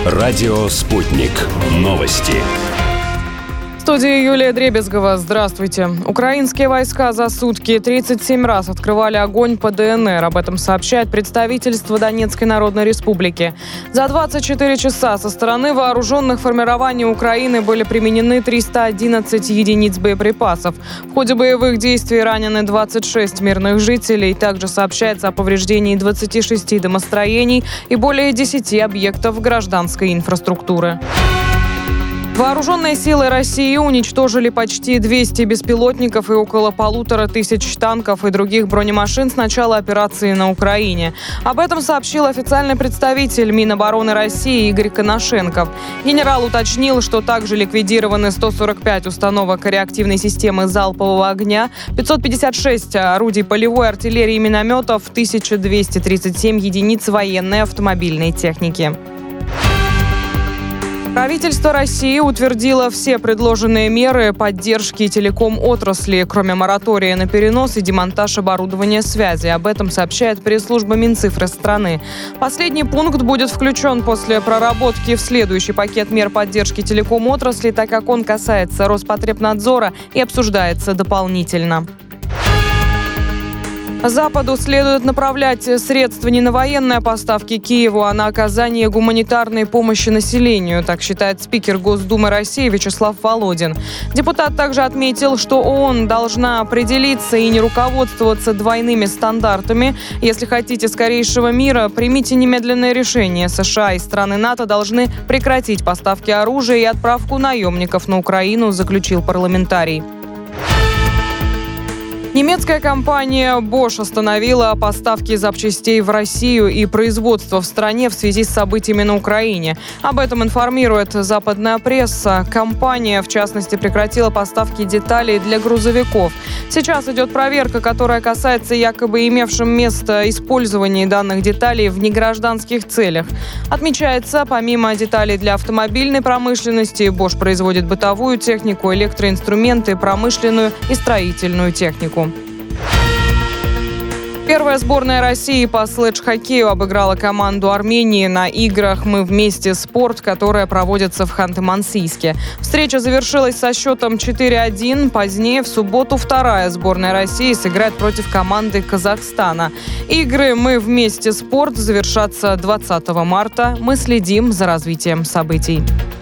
Радио «Спутник». Новости. В студии Юлия Дребезгова. Здравствуйте. Украинские войска за сутки 37 раз открывали огонь по ДНР. Об этом сообщает представительство Донецкой Народной Республики. За 24 часа со стороны вооруженных формирований Украины были применены 311 единиц боеприпасов. В ходе боевых действий ранены 26 мирных жителей. Также сообщается о повреждении 26 домостроений и более 10 объектов гражданской инфраструктуры. Вооруженные силы России уничтожили почти 200 беспилотников и около 1500 танков и других бронемашин с начала операции на Украине. Об этом сообщил официальный представитель Минобороны России Игорь Коношенков. Генерал уточнил, что также ликвидированы 145 установок реактивной системы залпового огня, 556 орудий полевой артиллерии и минометов, 1237 единиц военной автомобильной техники. Правительство России утвердило все предложенные меры поддержки телеком-отрасли, кроме моратория на перенос и демонтаж оборудования связи. Об этом сообщает пресс-служба Минцифры страны. Последний пункт будет включен после проработки в следующий пакет мер поддержки телеком-отрасли, так как он касается Роспотребнадзора и обсуждается дополнительно. Западу следует направлять средства не на военные поставки Киеву, а на оказание гуманитарной помощи населению, так считает спикер Госдумы России Вячеслав Володин. Депутат также отметил, что ООН должна определиться и не руководствоваться двойными стандартами. Если хотите скорейшего мира, примите немедленное решение. США и страны НАТО должны прекратить поставки оружия и отправку наемников на Украину, заключил парламентарий. Немецкая компания Bosch остановила поставки запчастей в Россию и производство в стране в связи с событиями на Украине. Об этом информирует западная пресса. Компания, в частности, прекратила поставки деталей для грузовиков. Сейчас идет проверка, которая касается якобы имевшим место использования данных деталей в негражданских целях. Отмечается, помимо деталей для автомобильной промышленности, Bosch производит бытовую технику, электроинструменты, промышленную и строительную технику. Первая сборная России по слэдж-хоккею обыграла команду Армении на играх «Мы вместе. Спорт», которые проводятся в Ханты-Мансийске. Встреча завершилась со счетом 4-1. Позднее, в субботу, вторая сборная России сыграет против команды Казахстана. Игры «Мы вместе. Спорт» завершатся 20 марта. Мы следим за развитием событий.